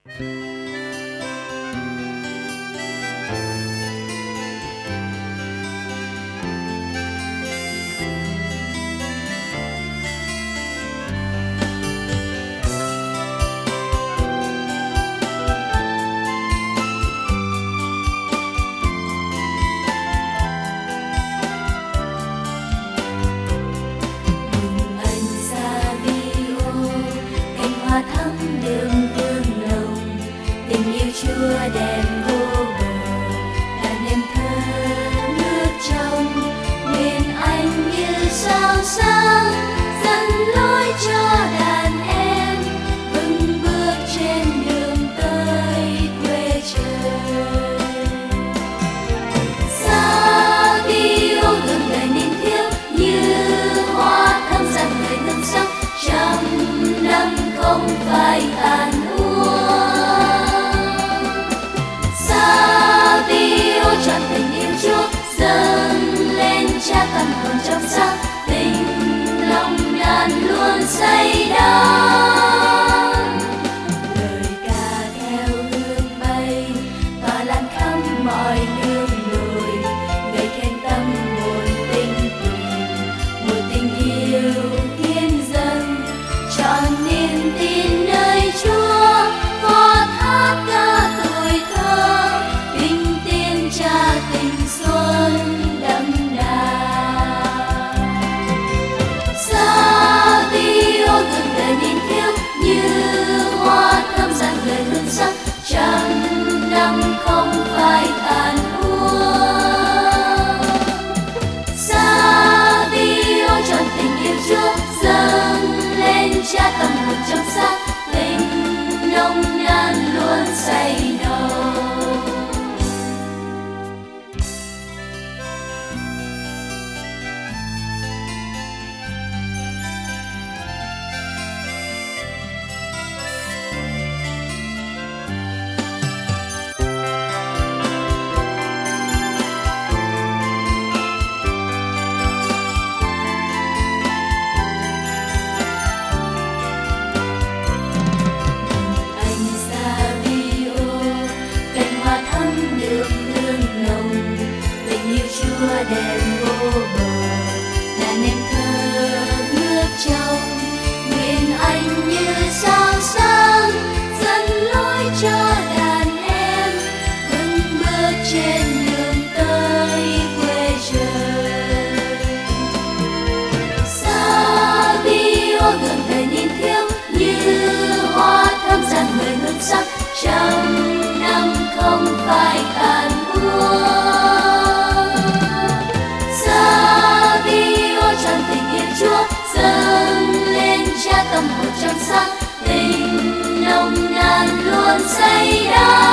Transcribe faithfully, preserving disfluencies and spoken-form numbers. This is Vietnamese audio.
Chúa đẹp vô bờ, đàn em thơ nước trong, nguyện anh như sao sáng dẫn lối cho đàn em vững bước trên đường tới quê trời. Xa đi ô gương đời niên thiếu như hoa thắm rạng người hương sắc, trăm năm không phai tàn úa. Trọn tình yêu Chúa dâng lên cha tâm hồn trong sáng, tình lòng đàn luôn say đắm. Lời ca theo hương bay tỏa lan khắp mọi nương đồi, gợi khen tâm hồn tinh tuyền, một tình yêu hiến dâng trọn niềm tin nơi Chúa. Phó thác ca tuổi thơ cha tình xuân đậm đà. Xa đi ô gương đời niên thiếu như hoa thơm rạng người hương sắc, trăm năm không phai tàn úa. Xa đi ô trọn tình yêu Chúa dâng lên cha tâm hồn trong sáng, tình nồng nàn luôn say nồng. Chúa đẹp vô bờ, đàn em thơ nước trong, nguyện anh như sao sáng dẫn lối cho đàn em vững bước trên đường tới quê trời. Xa đi ô gương đời niên thiếu như hoa thắm rạng người hương sắc, trăm năm không phai tàn úa. Chúa dâng lên cha tâm hồn trong sáng, tình nồng nàn luôn say đắm.